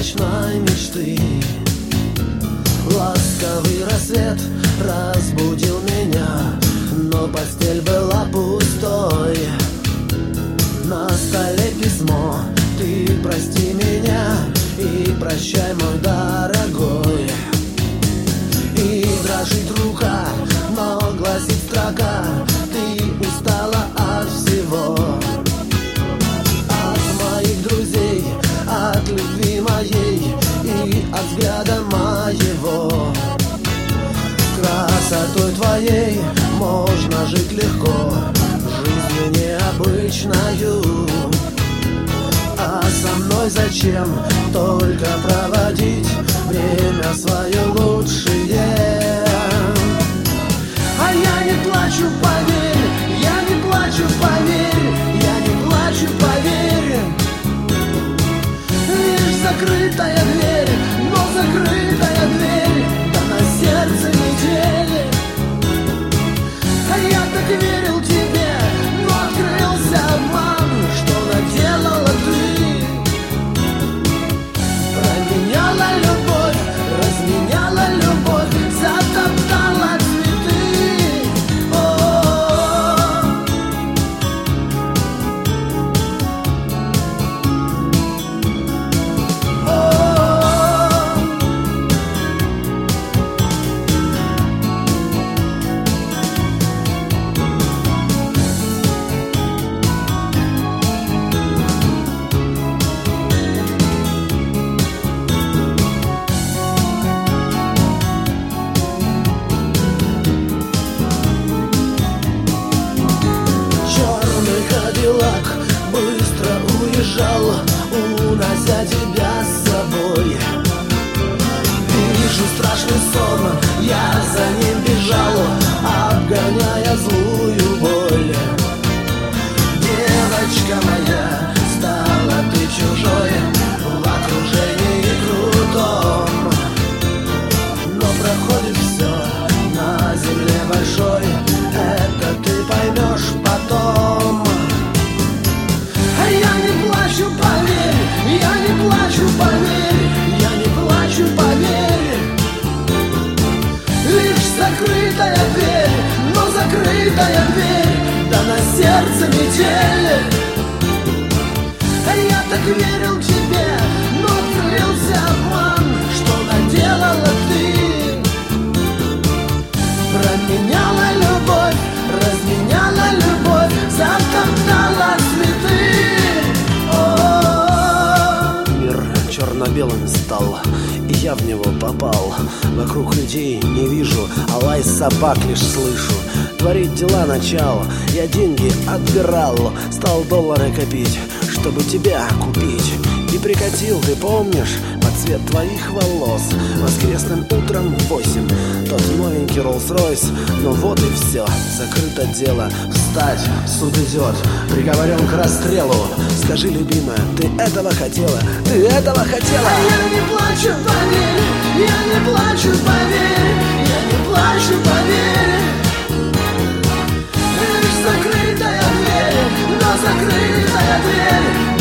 ночной мечты. Ласковый рассвет разбудил меня, но постель была пустой. На столе письмо: ты прости меня и прощай, мой дорогой. И дрожит рука, но гласит строка: ты устала от всего, от моих друзей, от любви моей и от взгляда моего. Красотой твоей можно жить легко, жизнью необычною. А со мной зачем только проводить время свое лучшее? А я не плачу, поверь, я не плачу, поверь, я не плачу, поверь. Лишь закрытая дверь, но закрытая дверь, да на сердце недели. А я так верил тебе, но открылся обман, что наделала ты. Променяла любовь, разменяла любовь, затоптала цветы. О-о-о. Быстро уезжал, унося тебя с собой. Вижу страшный сон, я за ним бежал, обгоняя злую боль. Девочка моя, стала ты чужой в окружении крутом. Но проходит все на земле большой, это ты поймешь потом. Я не плачу, поверь, я не плачу, поверь, я не плачу, поверь. Лишь закрытая дверь, но закрытая дверь, да на сердце метель. Я так верил тебе, но открылся обман, что наделала ты. Променяла любовь, разменяла любовь, затоптала цветы. Черно-белым стал, и я в него попал. Вокруг людей не вижу, а лай собак лишь слышу. Творить дела начал, я деньги отбирал, стал доллары копить, чтобы тебя купить. И прикатил, ты помнишь, под цвет твоих волос воскресным утром в 8 тот новенький Роллс-Ройс. Но вот и все, закрыто дело. Встать, суд идет, приговорен к расстрелу. Скажи, любимая, ты этого хотела? Ты этого хотела? А я не плачу, поверь, я не плачу, поверь, я не плачу, поверь. Лишь закрытая дверь, но закрытая дверь,